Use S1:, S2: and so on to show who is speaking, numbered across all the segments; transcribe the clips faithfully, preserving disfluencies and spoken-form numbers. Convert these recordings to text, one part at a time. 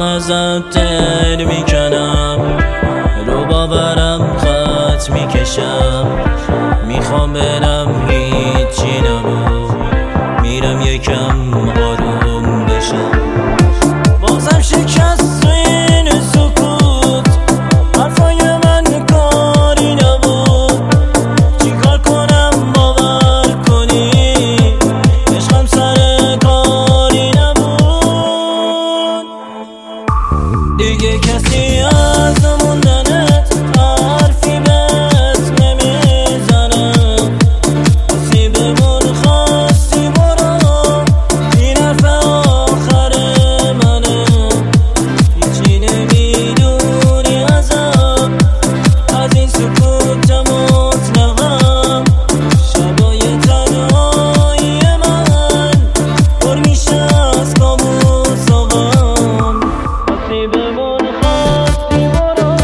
S1: ازت دل میکنم، رو باورم خط میکشم، میخوام برم هیچی نبود، میرم یکم آروم بشم. بازم شکست تو این سکوت، حرفای من کاری نبود، چیکار کنم باور کنی عشقم سر کاری نبود. دیگه کسی از موندنت حرفی بهت نمیزنه، خواستی بمون خواستی برو، این حرف آخر منه. هیچی نمیدونی ازم، از این سکوت مطلقم، شبای تنهایی من پر میشه از کابوس آقام. خواستی بمون خواستی برو،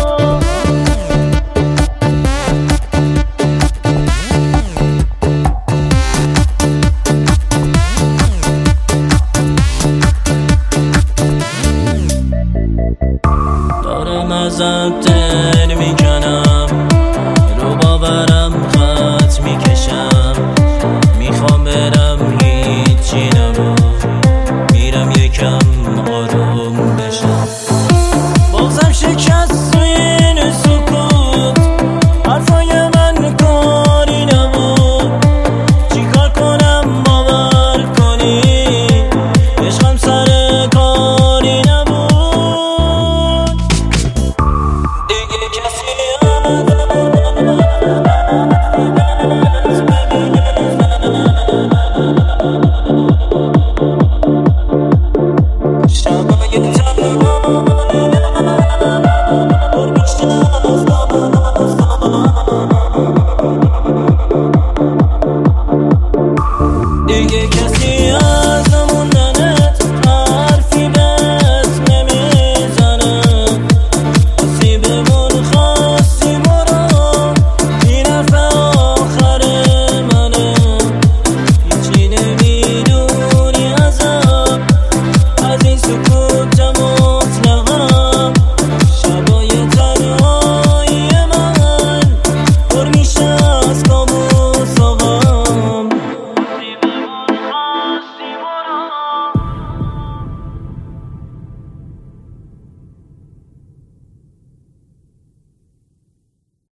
S1: دارم ازت دل میکنم، رو باورم خط میکشم، میخوام برم هیچی نبود، میرم یکم آروم بشم. بازم شکست تو این سکوت، حرفای من کاری نبود، چیکار کنم باور کنی عشقم سر کاری نبود. دیگه کسی شبای تنهایی